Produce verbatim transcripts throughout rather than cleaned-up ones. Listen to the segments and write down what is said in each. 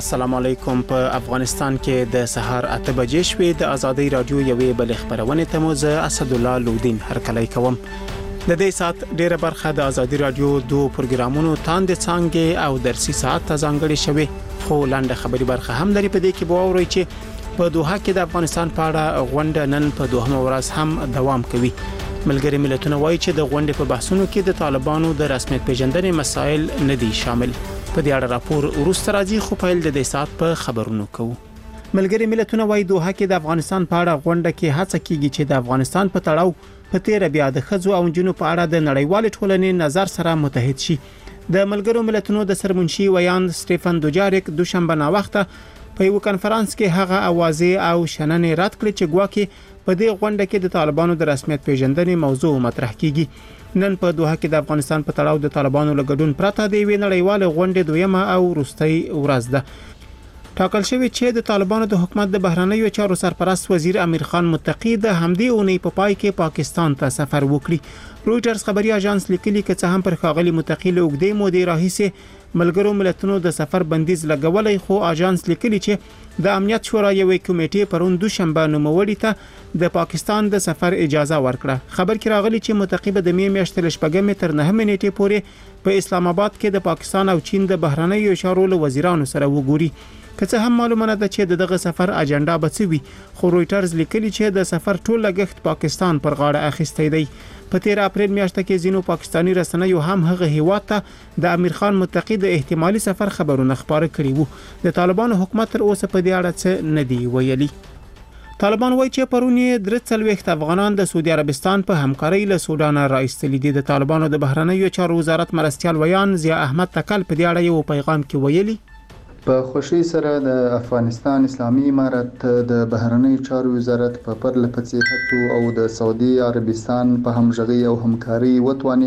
السلام علیکم. په افغانستان کې د سهار اته بجې شوې د ازادي رادیو یوې بل خبرونه ته مو زه اسد الله لودین هرکلی کوم. د دې سات ډیره برخه د ازادي رادیو دوه پروګرامونو تاند څنګه او درسي ساعت ته ځانګړي شوی، خو لاندې خبري برخه هم لري. په دې کې به اورئ چې په دوحه کې د افغانستان په اړه غونډه نن په دوهمه ورځ هم دوام کوي. ملګری ملتونه وایي چې د غونډې په بحثونو کې د طالبانو د رسمیت پیژندنې مسایل نه دي شامل. په دې اړه راپور وروسته راځي، خو په دې د سات په خبرونو کوو. ملګری ملتونه وایي دوحه کې د افغانستان په اړه غونډه کې هڅه کیږي چې د افغانستان په تړاو په تیر بیا د خځو او جنونو په اړه د نړیوال ټولنې نظر سره متحد شي. د ملګرو ملتونو د سرمنشي ویان سټيفن دوجاریک دوشنبه نا وخته په یو کانفرنس کې هغه اوازې او شننې رد کړې چې ګواکې په دې غونډه کې د طالبانو د رسمیت پیژندنې موضوع مطرح کیږي. نن په دوحه کې د افغانستان په تړاو د طالبانو لګډون پرته دی وی نړیوال غونډه دویمه او وروستۍ ورځ ده. ټاکل شوی چې د طالبانو د حکومت د بهرنیو چارو سرپرست وزیر امیر خان متقی د همدې اونۍ په پای کې پاکستان ته سفر وکړي. رويټرز خبري اژانس لیکلي چې څه هم پر خاغلی متقی له وګړي مودې راهیسه ملګرو ملتونو د سفر بندیز لګولای، خو اژانس لیکلي چې د امنیت شورا یوې کمیټې پرون دوشنبه نوموړي ته د پاکستان د سفر اجازه ورکړه. خبر کې راغلی چې متقی به د می میاشتې لشپږمې تر نهمې نیټې پورې په اسلام آباد کې د پاکستان او چین د بهرنیو چارو وزیرانو سره وګوري. که څه هم معلومه ده چې دغه سفر اجنډا بڅوي، خو رويټرز لیکلي چې د سفر ټول لګښت پاکستان پر غاړه اخیستی دی. په تیر اپریل میاشت کې زینو پاکستانی رسنیو هم هغه هیواد ته د امیر خان متقی د احتمالي سفر خبرونه خبره کړي وو. د طالبانو حکومت تر اوسه په دې اړه څه نه دی ویلي. طالبان وایي چې پرونی درې څلوېښت افغانان د سعودي عربستان په همکارۍ له سودان راایستل دي. د طالبانو د بهرنیو چارو وزارت مرستيال ویان ضیا احمد تکل په دې اړه یو پیغام کې ویلي: په خوشي سره د افغانستان اسلامي امارت د بهرنی چارو وزارت په پرله پسې هڅو او د سعودي عربستان په همغږي او همکاري وتواني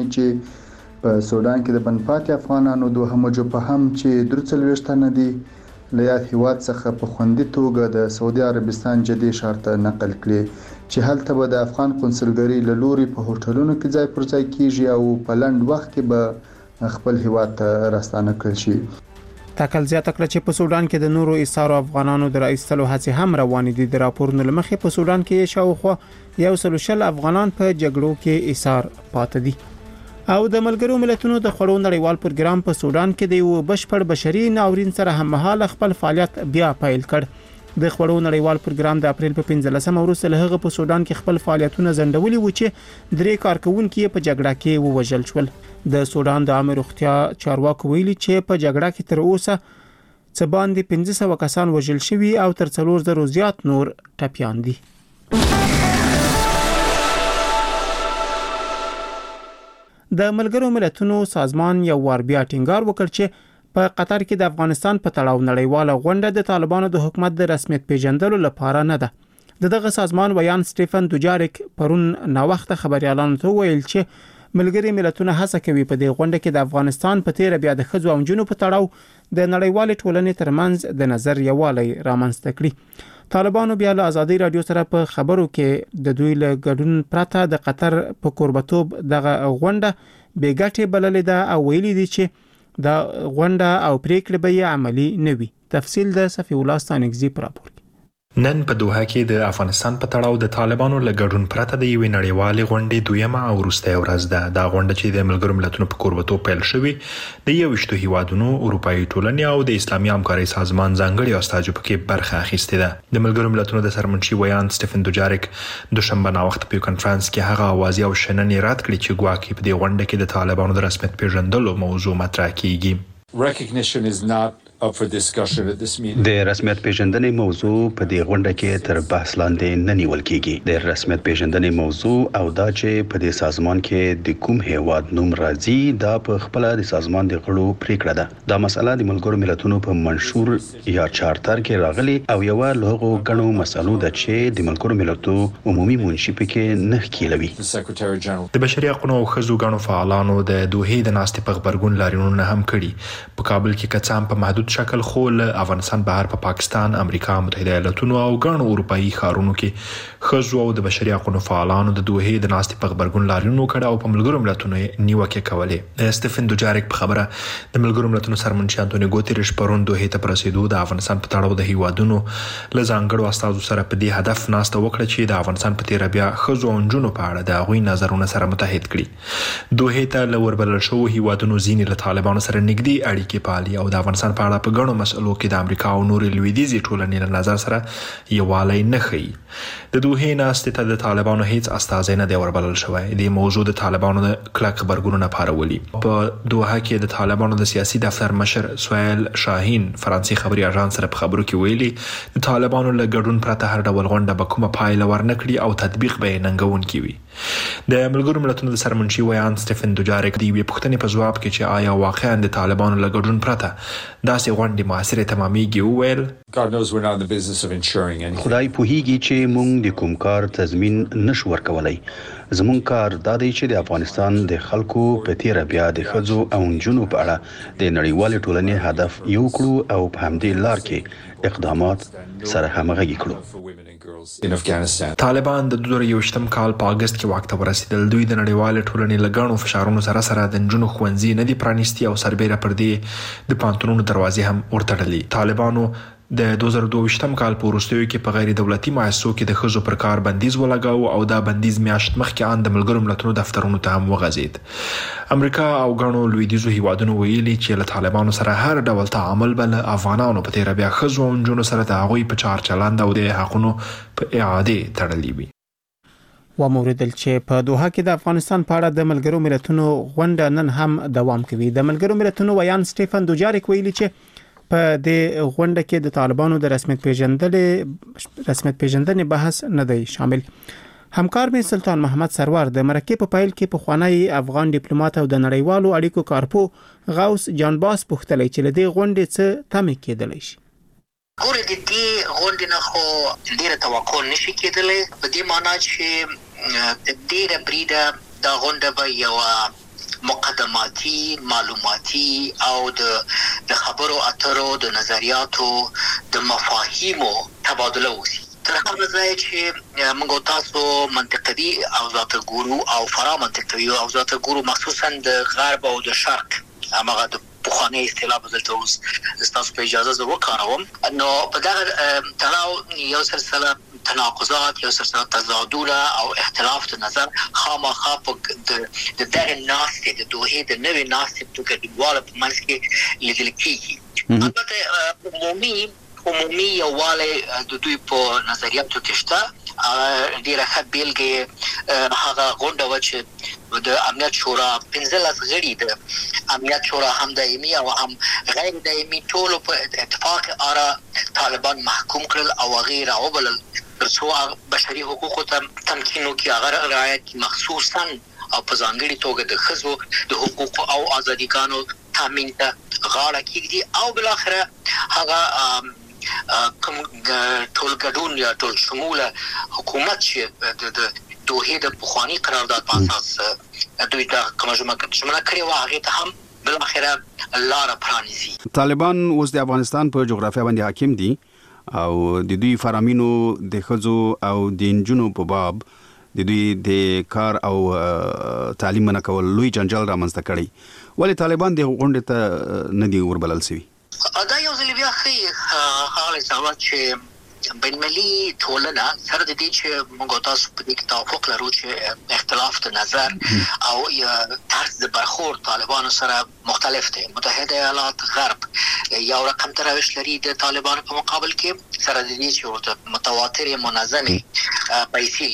چې په سودان کې د بنپاتې افغانانو دوه همجو په هم چې درې څلوېښت نه دي له یاد هیواد څخه په خوندي توګه د سعودي عربستان جدي شرط نقل کړي چې هلته به د افغان قونسلګرۍ له لوري په هوټلونو کې ځای پر ځای کیږي او په لنډ وخت کې به خپل هیواد ته راستانه کړل شي. تکل زیاته کړه چې په سودان کې د نورو ایثارو افغانانو د راایستلو هڅې هم روانې دي. د راپورونو لمخې په سودان کې شاوخوا یو سل شل افغانان په جګړو کې ایثار پاتې دي. او د ملګرو ملتونو د خړو نړیوال پروګرام په سودان کې د یو بشپړ بشري ناورین سره هممهاله خپل فعالیت بیا پیل کړ. د خړو نړیوال پروګرام د اپریل په پنځلسمه وروسته له هغه په سودان کې خپل فعالیتونه ځنډولي و چې درې کارکونکو په جګړه کې ووژل شول. د سودان د عامه روغتیا چارواکو ویلي چې په جګړه کې تر اوسه څه باندې پنځه سوه کسان وژل شوي او تر څلور زره زیات نور ټپیان دي. د ملګرو ملتونو سازمان یو وار بیا ټینګار وکړ چې په قطر کې د افغانستان په تړاو نړیواله غونډه د طالبانو د حکومت د رسمیت پیژندلو لپاره نه ده. دغه سازمان ویان سټيفن دوجاریک پرون نا وخت خبريالانو ته ویل چې ملګری ملتونه هڅه کوي په دې غونډه کې د افغانستان په تیر بیا د خځو او جنونو په تړاو د نړیوال ټولنې ترمنځ د نظر یووالی رامنځته کړي. طالبانو بیا له ازادي رادیو سره په خبرو کې د دوی له ګډون پرته د قطر په قربتوب دغه غونډه بیګټه بللې ده او ویلي دي چې دا غونډه او پریکړه به عملی نه وي. تفصیل د صفی الله ستانګزی پر راپور. نن په دوحه کې د افغانستان په تړاو د طالبانو لګډون پرته د یوې نړیوالې غونډې دویمه او وروستۍ ورځ ده. دا غونډه چې د ملګرو ملتونو په کوربتوب پیل شوې د یوویشتو هیوادونو، اروپایي ټولنې او د اسلامي همکارۍ سازمان ځانګړي استازو پکې برخه اخیستې ده. د ملګرو ملتونو د سرمنشي ویان سټيفن دوجاریک دوشنبه نا وخت په کانفرنس کې هغه اوازې او شننې رد کړې چې ګواکې په دې غونډه کې د طالبانو د رسمیت پیژندلو موضوع مطرح کیږي. Recognition is not up for discussion at this meeting. د رسمیت پیژندنې موضوع په دې غونډه کې تر بحث لاندې نه نیول کیږي. د رسمیت پیژندنې موضوع او دا چې په دې سازمان کې د کوم هیواد نوم راځي دا په خپل د سازمان د غړو پریکړه ده. دا مسله د ملګرو ملتونو په منشور یا چارټر کې راغلي او یو له غنو مسلو ده چې د ملګرو ملتونو عمومي منشي کې نه کیلوي. د بشري حقوقو او خزو غنو فعالانو د دوه د ناستې په خبرګون لاریونونه هم کړي. په کابل کې کڅام په محدود محدود شکل خو له افغانستان بهر په پا پاکستان، امریکا متحده ایالاتونو او ګڼو اروپאי ښارونو کې ښځو او د بشري حقوقو فعالانو د دوحې د ناستې په غبرګون لاریون وکړ او په ملګرو ملتونو نیوکه کولې. سټيفن دوجاریک په خبره د ملګرو ملتونو سرمنشي انټونیو ګوتریش پرون دوحې ته پرسیدو د افغانستان په تړاو د هیوادونو له ځانګړو استازو سره په دې هدف ناسته وکړه چې د افغانستان په تیر بیا ښځو او نجونو په اړه د هغوی نظرونه سره متحد کړي. دوحې ته له وربلل شو هیوادونو ځینې له طالبانو سره نږدې اړیکې پالي او د افغانستان په اړه په ګڼو مسلو کې د امریکا او نورې لویدیځې ټولنې له نظر سره یووالی نه ښیي. د دوحې ناستې ته د طالبانو هیڅ استازی نه دی وربلل شوی. د موضوع د طالبانو د کلک غبرګونونه پارولي. په دوحه کې د طالبانو د سیاسي دفتر مشر سویل شاهین فرانسې خبري اژانس سره په خبرو کې ویلي د طالبانو له ګډون پرته هر ډول غونډه به کومه پایله ورنکړي او تطبیق به یې ننګونکي وي. د ملګرو ملتونو د سرمنشي ویان سټيفن دوجاریک د یوې پوښتنې په ځواب کې چې آیا واقعا د طالبانو له ګډون پرته داسې غونډې موثرې تمامېږي وویل God knows we're not in the business of ensuring anything. خدای پوهیږي چې موږ د کوم کار تضمین نشو ورکولای. زمون کار دا دی چې د افغانستان د خلکو په تیر بیا د ښځو او نجونو په اړه د نړیوال ټولنې هدف یو کړو او په همدې لار کې اقدامات سره همغږي کړو. In Afghanistan. طالبان د دوه زره یوویشتم کال په اگست کې واک ته ورسېدل. دوی د نړیوال ټولنې له ګڼو فشارونو سره سره د نجونو ښوونځي نه دي پرانیستي او سربېره پر دې د پانتونونو دروازې هم ورتړلې. طالبانو د دوه زره دوه کال په وروستیو کې په غیر دولتي مؤسسو کې د ښځو پر کار بندیز ولګاوه او دا بندیز میاشت مخکې ان د ملګرو ملتونو دفترونو ته هم وغځېد. امریکا او ګڼو لویدیځو هیوادونو ویلي چې له طالبانو سره هر ډول تعامل به له افغانانو په تیر بیا ښځو او نجونو سره د هغوی په چار چلند او د حقونو په اعاده تړلې وي. و موردل چې په دوحه کې د افغانستان په اړه د ملګرو ملتونو غونډه نن هم دوام کوي. د ملګرو ملتونو ویان سټيفن دوجاریک ویلي چې په دې غونډه کې د طالبانو د رسمیت پیژندلې رسمیت پیژندنې بحث نه دی شامل. همکار مې سلطان محمد سرور د مرکه په پایل کې په خوانی افغان ډیپلوماټ او د نړیوالو اړیکو کارپو غوث جانباز پوښتلې چې لدې غونډې څه تمه کېدلی شي. ګوره د دې غونډې نه خو ډیره توقع نشي کېدلی په دې معنی چې ډیره بریده دا غونډه به یو مقدماتي معلوماتي او د د خبرو اترو د نظریاتو د مفاهیمو تبادله وشي. تر هغه ځای چې موږ تاسو منطقي اوضاع ته ګورو او فرا منطقي اوضاع ته ګورو مخصوصا د غرب او د شرق هغه د بخانه اصطلاح بدلته اوس تاسو په اجازه زه وکاروم. نو په دغه تړاو یو سلسله تناقضات یو سلسله تضادونه او اختلاف د نظر خامخا په د دغه ناستې د دوحې د نوې ناستې په ګډواله په منځ کې لیدل کېږي. البته عمومي عمومي یووالی د دوی په نظریاتو کې شته. ډیره ښه بیلګې هغه غونډه وه چې د امنیت شورا پنځلس غړي د امنیت شورا هم دایمي او هم غیر دایمي ټولو په اتفاق آرا طالبان محکوم کړل او هغې راوبلل تر څو بشري حقوقو ته تمکین وکړي، هغه رعایت کړي، مخصوصا او په ځانګړي توګه د ښځو د حقوقو او ازادیګانو تامین ته غاړه کېږدي او بالاخره هغه کوم ټول ګډون یا ټول شموله حکومت چې د دوحې د پخواني قرارداد په اساس دوی ته کومه ژمنه کړې وه هغې ته هم بالاخره لاره پرانیزي. طالبان اوس د افغانستان په جغرافیه باندې حاکم دي او د دوی فرامینو د ښځو او د نجونو په باب د دوی د کار او تعلیم نه کول لوی جنجال رامنځته کړی. ولې طالبان د غونډې ته نه دي وربلل شوي؟ دا یو ځل بیا ښیي هغه حسابات چې بین‌المللي ټولنه سره د دې چې موږ تاسو په دې کې توافق لرو چې اختلاف د نظر او طرز د برخورد طالبانو سره مختلف دی. متحده ایالات غرب یو رقم تراوش لري د طالبانو په مقابل کې سره د دې چې ورته متواتر منظمه پیسې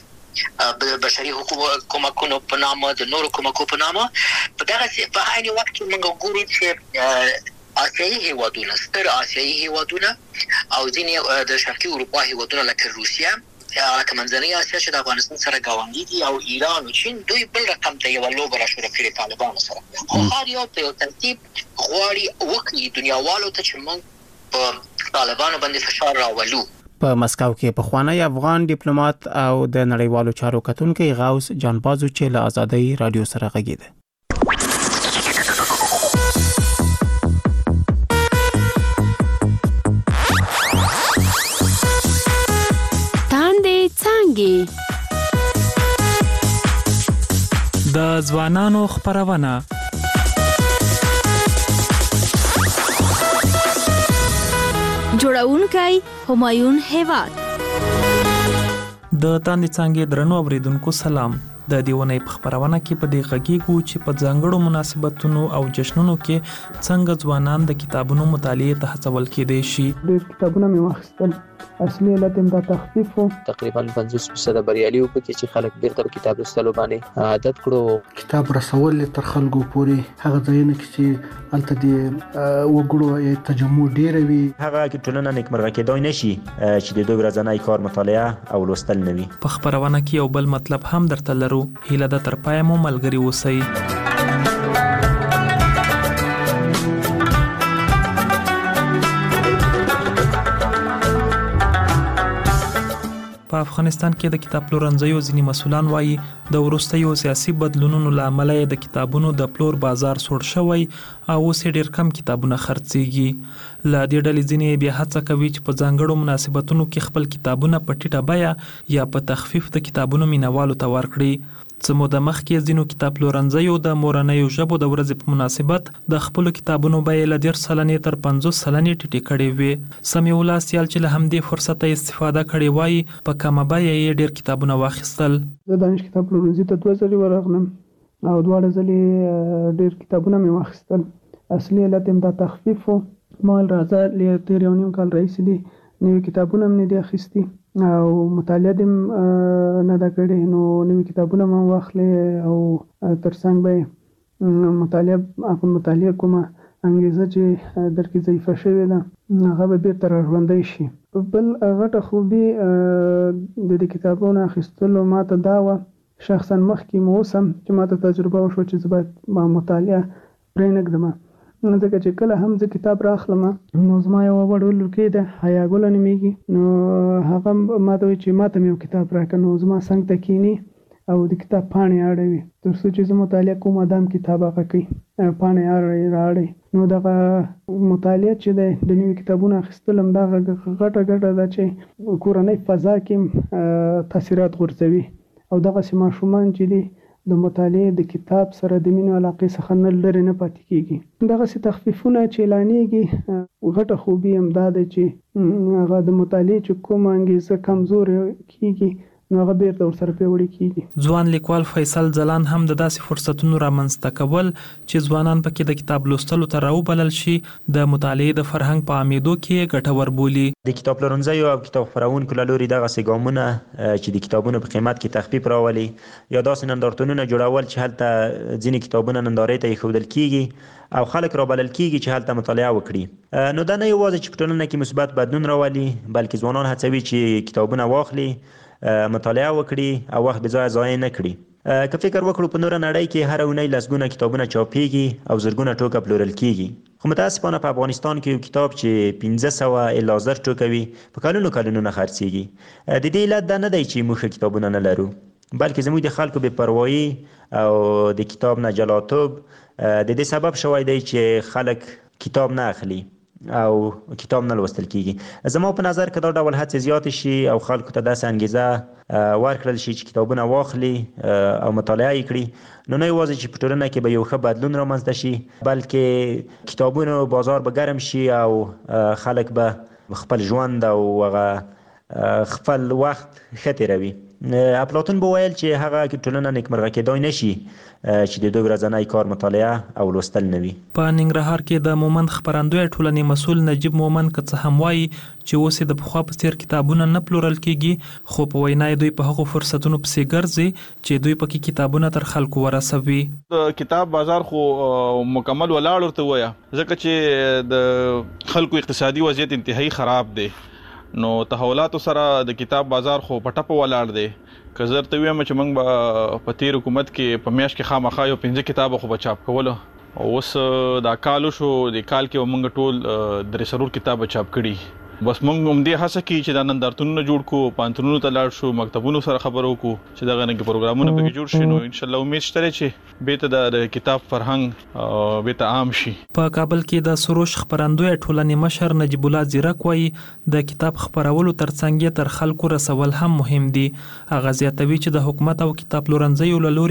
لیږي بشري حقوق کومکونو په نامه د نورو کومکو په نامه. په دغه په عین وخت کې موږ ګورو چې آسیایي هیوادونه ستر آسیایي هیوادونه او ځینې د شرقي اروپا هیوادونه لکه روسیه لکه منځنۍ اسیا چې د افغانستان سره ګاونډي دي او ایران او چین دوی بل رقم ته یو لوبه راشوره کړې طالبانو سره. خو هر یو په یو ترتیب غواړي وکړي دنیاوالو ته چې موږ په طالبانو باندې فشار راولو. په مسکو کې په خوانی افغان ډیپلوماټ او د نړیوالو چارو کتونکو غوث جانبازو چې له آزادۍ رادیو سره غږیده. کې د ځوانانو خبرونه جوړونکی همایون هیواد د تاندې څنګه درنو اوریدونکو سلام د دیونې په خبرونه کې په دې غږیږو چې په ځانګړو مناسبتونو او جشنونو کې څنګه ځوانان د کتابونو مطالعه ته هڅول کېدای شي. ډېر کتابونه مې واخیستل، اصلي علت هم دا تخفیف و. تقریبا پنځوس فیصد بریالي وو پکې چې خلک بیرته کتاب لوستلو باندې عادت کړو. کتاب رسول تر خلکو پورې هغه ځایونه کې چې الته د وګړو تجمع ډېر وي، هغه کې ټولنه نیکمرغه کېدای نشي چې د دوی ورځنی کار مطالعه او لوستل نه وي. په خبرونه کې یو بل مطلب هم درته لرو، هیله د تر پای مو ملګری اوسئ. په افغانستان کې د کتاب پلورنځیو ځینې مسؤلان وایي د وروستیو سیاسي بدلونونو له امله د کتابونو د پلور بازار سوړ شوی او اوس ډېر کم کتابونه خرڅېږي. له دې ډلې ځینې بیا هڅه کوي چې په ځانګړو مناسبتونو کې خپل کتابونه په ټیټه بیه یا په تخفیف د کتابونو مینوالو ته ورکړي. څه موده مخکې ځینو کتاب پلورنځیو د مورنیو ژبو د ورځې په مناسبت د خپلو کتابونو بیې له ډېر سلنې تر پنځوس سلنې ټیټې کړې وې. سمیع الله سیال چې له همدې فرصته استفاده کړې وایي په کمه بیه یې ډېر کتابونه واخیستل. زه دانش کتاب پلورنځي ته دوه ځلې ورغلم او دواړه ځلې ډېر کتابونه مې واخیستل. اصلي علت هم دا تخفیف و. مال راځه له تېر یو نیم کال راهیسې دي نوي کتابونه هم نه دي اخیستي او مطالعه دې نه ده کړې، نو نوي کتابونه هم واخلې او تر څنګ به مطالعه په مطالعه کومه انګیزه چې در کې ضعیفه شوې ده هغه به بېرته راژوندی شي. بل غټه خوبي د دې کتابونو اخیستلو ما ته دا وه، شخصا مخکې مو اوس هم چې ما ته تجربه وشوه چې زه باید مطالعه پرېنږدم، ځکه چې کله هم زه کتاب راخلم نو زما یوه وړ لورکۍ ده حیا ګله نومېږي، نو هغه ما ته وایي چې ما ته مې یو کتاب راکړه، نو زما څنګ ته کښېني او د کتاب پاڼې اړوي تر څو چې زه مطالعه کوم ادم کتاب هغه کوي پاڼې اړوي راړي. نو دغه مطالعه چې دی د نوي کتابونو اخیستل هم دغه غټه ګټه ده چې کورنۍ فضا کې تاثیرات غورځوي او دغسې ماشومان چې دي د مطالعې د کتاب سره د مینې علاقې څخه نه لرې نه پاتې کېږي. دغسې تخفیفونه چې اعلانېږي غټه خوبي هم دا دی چې هغه د مطالعې چې کومه انګیزه کمزورې کېږي نو هغه بیرته ورسره پیاوړي کېږي. ځوان لیکوال فیصل ځلان هم د داسې فرصتونو رامنځته کول چې ځوانان پکې د کتاب لوستلو ته راوبلل شي د مطالعې د فرهنګ په عامېدو کې ګټور بولي. د کتاب پلورنځیو او کتاب خپرونکو له لوري دغسې ګامونه چې د کتابونو په قیمت کې تخفیف راولي یا داسې نندارتونونه جوړول چې هلته ځینې کتابونه نندارې ته ایښودل کېږي او خلک رابلل کېږي چې هلته مطالعه وکړي، نو دا نه یوازې چې په ټولنه کې مثبت بدلون راولي بلکې ځوانان هڅوي چې کتابونه واخلي، مطالعه وکړي او وخت به ځای ضایع نه کړي. که فکر وکړو په نوره نړۍ کې هر اونۍ لسګونه کتابونه چاپېږي او زرګونه ټوکه پلورل کېږي، خو متاسفانه په افغانستان کې یو کتاب چې پنځه سوه الا زر ټوکه وي په کلونو کلونو نه خرڅېږي. د دې علت دا نه دی چې موږ ښه کتابونه نه لرو بلکې زموږ د خلکو بې پروایي او د کتاب نه جلاتوب د دې سبب شوی دی چې خلک کتاب نه اخلي او کتاب نه لوستل کېږي. زما په نظر که دا ډول هڅې زیاتې شي او خلکو ته داسې انګیزه ورکړل شي چې کتابونه واخلي او مطالعه یې کړي، نو نه یوازې چې په ټولنه کې به یو ښه بدلون رامنځته شي بلکې کتابونو بازار به ګرم شي او خلک به خپل ژوند او هغه خپل وخت ښه تېروي. افلاطون به ویل چې هغه ټولنه نیکمرغه کېدای نشي چې د دوی ورځنی کار مطالعه او لوستل نه وي. په ننګرهار کې د مومند خپرندوی ټولنې مسؤل نجیب مومند که څه هم وایي چې اوس د پخوا په څېر کتابونه نه پلورل کېږي، خو په وینا دوی په هغو فرصتونو پسې ګرځي چې دوی پکې کتابونه تر خلکو ورسوي. د کتاب بازار خو مکمل ولاړ ورته وایه ځکه چې د خلکو اقتصادي وضعیت انتهایی خراب دی، نو تحولاتو سره د کتاب بازار خو په ټپه ولاړ دی. که زه درته ووایم چې موږ به په تېر حکومت کې په میاشت کې خامخا یو پنځه کتابه خو به چاپ کولو، اوس دا کال وشو، د کال کې به موږ ټول درې څلور کتابه چاپ کړي، بس موږ هم دې هڅه کوي چې دا نندارتونونه جوړ کو پانتونونو ته لاړ شو مکتبونو سره خبرو کو چې دا غنګ پروګرامونه پکې جوړ شي نو ان شاء الله امید شته چې به ته د کتاب فرهنګ او به ته عام شي. په کابل کې د سروش خبرندوی ټولنې مشر نجیب الله زیرک وایي د کتاب خبرولو ترڅنګ تر خلکو رسول هم مهم دي. هغه زیاتوي چې د حکومت او کتاب پلورنځیو له لوري